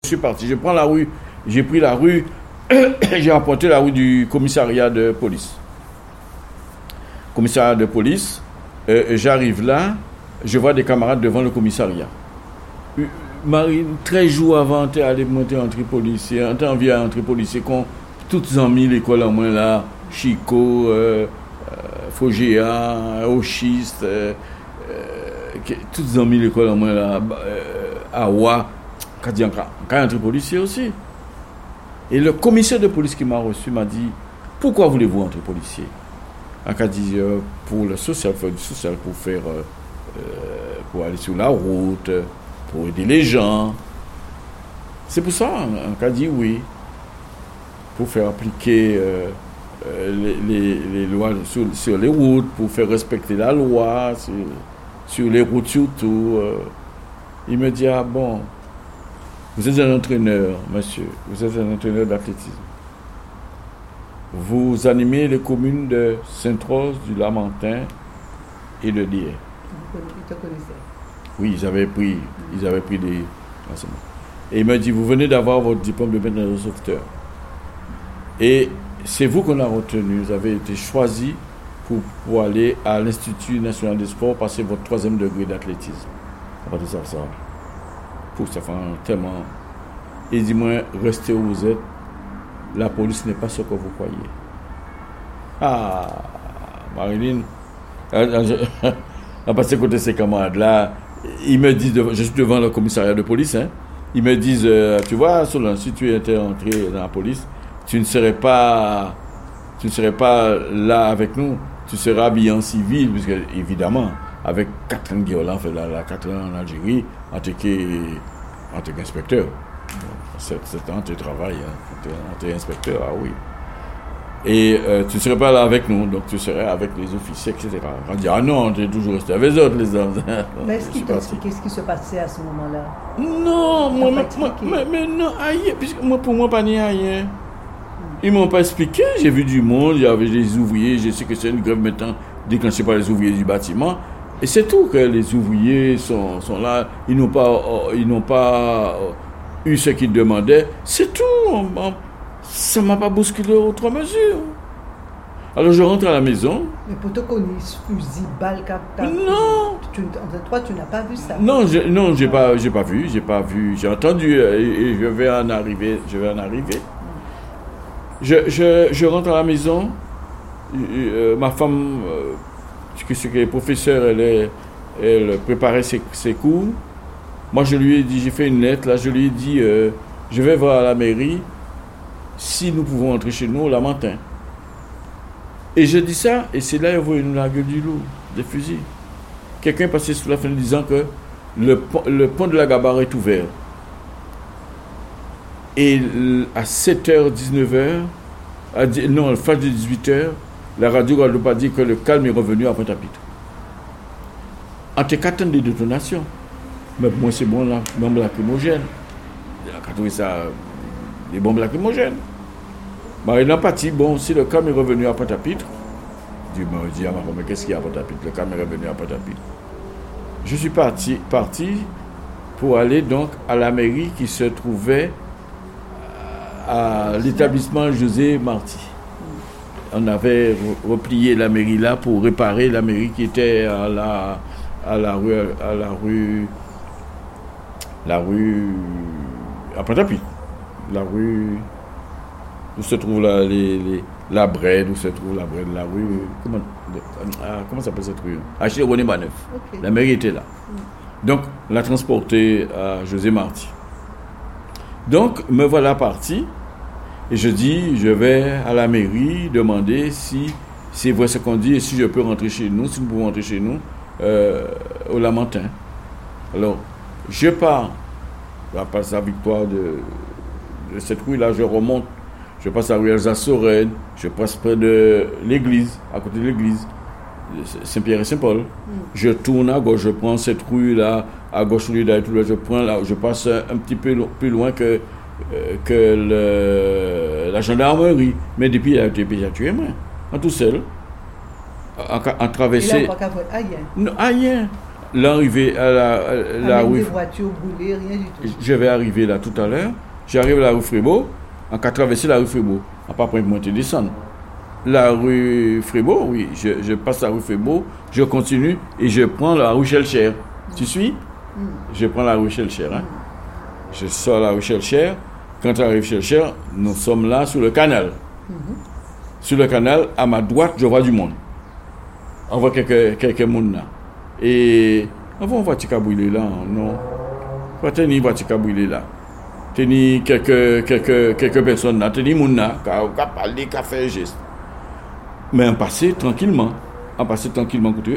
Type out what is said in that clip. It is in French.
suis parti. J'ai pris la rue, j'ai rapporté la rue du commissariat de police. J'arrive là, je vois des camarades devant le commissariat. Marine, 13 jours avant, t'es allé monter en Tripoli, t'es envie à entrer policier, qu'on toutes ont mis l'école en moins là, Chico, Fogéa, Ochiste, toutes ont mis l'école en moins là, Awa, Kadianka, quand entrer policier aussi. Et le commissaire de police qui m'a reçu m'a dit, pourquoi voulez-vous entrer policier? Il a dit, pour le social, faire du social, pour aller sur la route, pour aider les gens. C'est pour ça qu'on a dit oui. Pour faire appliquer les lois sur les routes, pour faire respecter la loi, sur les routes surtout. Il me dit, ah bon, vous êtes un entraîneur, monsieur, vous êtes un entraîneur d'athlétisme. Vous animez les communes de Sainte-Rose, du Lamentin et de Dier. Ils te connaissaient? Oui, ils avaient pris des renseignements. Et il m'a dit, vous venez d'avoir votre diplôme de maître de sauveteur. Et c'est vous qu'on a retenu. Vous avez été choisi pour aller à l'Institut national des sports, passer votre 3e degré d'athlétisme. On va dire ça. Pour ça fait tellement. Et dis-moi, restez où vous êtes. La police n'est pas ce que vous croyez. Ah, Marilyn, à passer côté ces camarades-là, ils me disent, je suis devant le commissariat de police, ils me disent, tu vois, Solon, si tu étais entré dans la police, tu ne serais pas là avec nous, tu serais habillé en civil, puisque évidemment, avec 4 ans de guerre, 4 ans en Algérie, en tant qu'inspecteur. 7 ans, tu travailles, tu es inspecteur, ah oui. Et tu ne serais pas là avec nous, donc tu serais avec les officiers, etc. On dit, ah non, tu es toujours resté avec les autres, les hommes. Mais est-ce qu'il t'a expliqué ce qui se passait à ce moment-là? Non, mais non, aïe, puisque pour moi, pas ni aïe. Ils ne m'ont pas expliqué, j'ai vu du monde, il y avait des ouvriers, je sais que c'est une grève maintenant déclenchée par les ouvriers du bâtiment. Et c'est tout que les ouvriers sont là, ils n'ont pas eu ce qu'ils demandaient, c'est tout. Ça ne m'a pas bousculé outre mesure. Alors je rentre à la maison. Mais pour te connaître, fusil, balle, non. Toi, tu n'as pas vu ça? Non, j'ai pas vu. J'ai entendu et je vais en arriver. Je rentre à la maison. Ma femme, qui est professeure, elle préparait ses cours. Moi, je lui ai dit, j'ai fait une lettre, là, je lui ai dit, je vais voir à la mairie si nous pouvons entrer chez nous au Lamentin. Et je dis ça, et c'est là, ils voient la gueule du loup, des fusils. Quelqu'un passait sous la fenêtre disant que le pont de la Gabarre est ouvert. Et à 7h, 19h, le flash de 18h, la radio Guadeloupe a dit que le calme est revenu à Pointe-à-Pitre. Entre 4 ans de détonation. Mais moi, c'est bon, là, bombes lacrymogènes. Il a trouvé ça, des bombes lacrymogènes. Mais il a parti, bon, si le calme est revenu à Pointe-à-Pitre, je dis à ma femme, mais qu'est-ce qu'il y a à Pointe-à-Pitre? Le calme est revenu à Pointe-à-Pitre. Je suis parti pour aller donc à la mairie qui se trouvait à l'établissement José Marty. On avait replié la mairie là pour réparer la mairie qui était à la rue à Pointe-à-Pitre. La rue où se trouve la Brède, où se trouve la Brède, la rue. Comment s'appelle cette rue? Achille René Baneuf. Okay. La mairie était là. Donc, on l'a transporté à José Marty. Donc, me voilà parti. Et je dis, je vais à la mairie demander si c'est vrai ce qu'on dit et si je peux rentrer chez nous, si nous pouvons rentrer chez nous au Lamentin. Alors, je pars, après la victoire de cette rue-là, je remonte, je passe à la rue Elsa-Sorène, je passe près de l'église, à côté de l'église, Saint-Pierre et Saint-Paul. Je tourne à gauche, je prends cette rue-là, à gauche, je passe un petit peu plus loin que la gendarmerie. Mais depuis, il a été tué, moi, en tout seul, en traversé. Et là, on va qu'à voir ailleurs. Non, ailleurs. l'arrivée à la Avec rue. des voitures brûlées, rien du tout. Je vais arriver là tout à l'heure. J'arrive à la rue Frébeau. En cas traverser la rue Frébeau. En pas prendre monter descendre. La rue Frébeau, oui. Je passe la rue Frébeau. Je continue et je prends la rue Chelcher. Tu suis? Je prends la rue Chelcher. Hein? Je sors la rue Chelcher. Quand j'arrive Chelcher, nous sommes là sur le canal. Sur le canal, à ma droite, je vois du monde. On voit quelques monde là. Et on voit une voiture qui a brûlé là, non? Pas tenir voiture qui a brûlé là. Tenir quelques personnes là, tenir monde là, qui a parlé, qui a fait un geste. Mais on passait tranquillement. Côté,